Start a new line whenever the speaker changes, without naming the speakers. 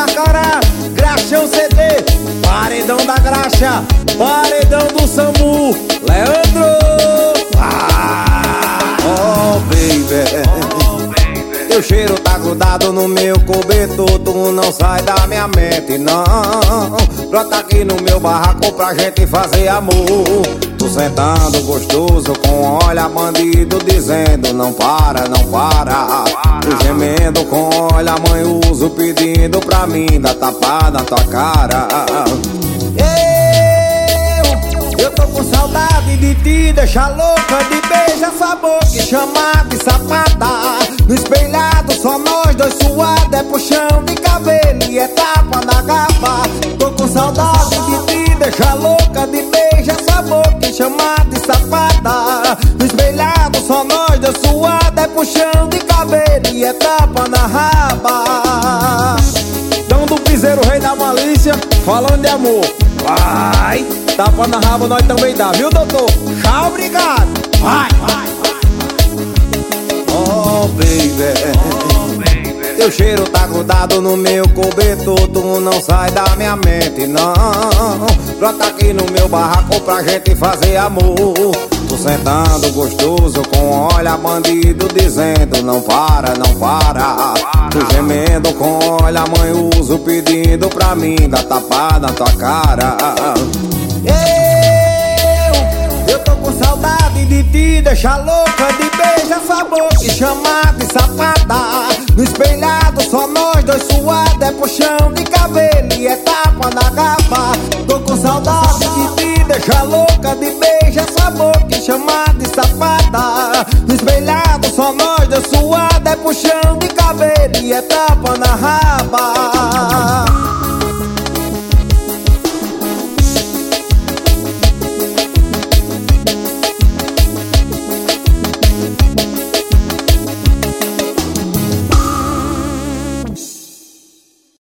Carcará, Graxão CD, paredão da graxa, paredão do SAMU, Leandro. Oh baby, teu cheiro tá grudado no meu cobertor, tu não sai da minha mente não. Brota aqui no meu barraco pra gente fazer amor. Tô sentando gostoso com olha bandido dizendo não para, não para. Tô gemendo com olha manhoso pedindo pra mim dar tapada na tua cara. Eu tô com saudade de te deixar louca, de beijar sua boca e chamar de safada. No espelhado só nós dois suados, é puxão de cabelo e é tapa na gaba. Tô com saudade de te deixar louca, de beijar sua boca e chamar de safada. No espelhado só nós dois suados, é puxão de cabelo e é tapa na raba. Dão do piseiro, rei da malícia, falando de amor. Vai, tapa na raba nós também dá, viu doutor? Tchau, obrigado. Vai, vai. Oh baby, teu cheiro tá grudado no meu cobertor, tu não sai da minha mente não. Brota aqui no meu barraco pra gente fazer amor. Tô sentando gostoso com olha bandido dizendo não para, não para. Tô gemendo com olha manhoso pedindo pra mim dar tapada na tua cara. Eu tô com saudade de te deixar louca, de beijar sua boca e chamar de safada. No espelhado só nós dois suados, é puxão de cabelo e é tapa na gaba. Tô com saudade de te deixar louca, de beijar sua boca e chamar de safada. No espelhado só nós dois suados, é puxão de cabelo e é tapa na raba.